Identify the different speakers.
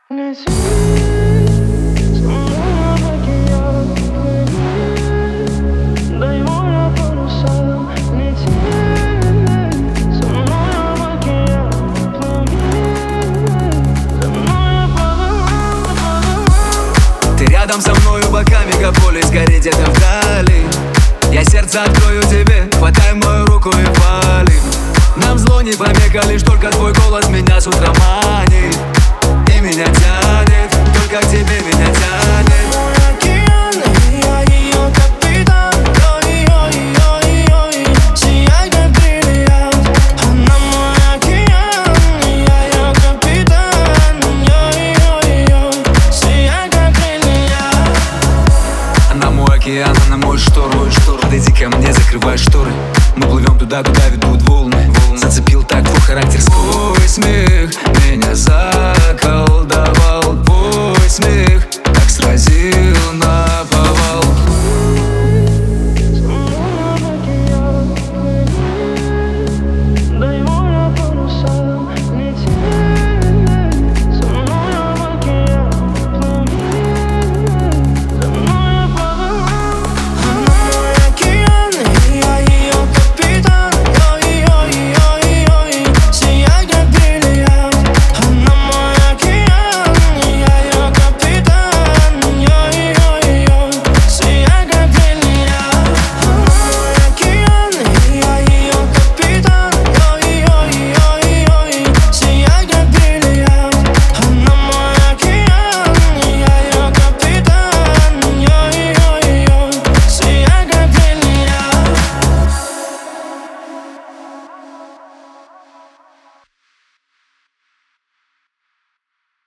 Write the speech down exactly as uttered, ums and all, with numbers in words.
Speaker 1: Лети со мной в океан, плыви, дай море парусам. Лети со мной в океан, плыви, за мной по волнам, по волнам.
Speaker 2: Ты рядом со мною, пока мегаполис горит где-то вдали. Я сердце открою тебе, хватай мою руку и вали. Нам зло не помеха, лишь только твой голос меня с утра манит. И меня тянет, только к тебе меня тянет.
Speaker 1: Мой океан, и я ее капитан. Ой-ой-ой-ой, сияй как бриллиант. Она мой океан, и я ее капитан. Ой-ой-ой, сияй как бриллиант.
Speaker 2: Она мой океан, она мой шторм. Подойди ко мне, закрывай шторы. Мы плывем туда, куда ведут волны. Зацепил так твой характер, свой смех.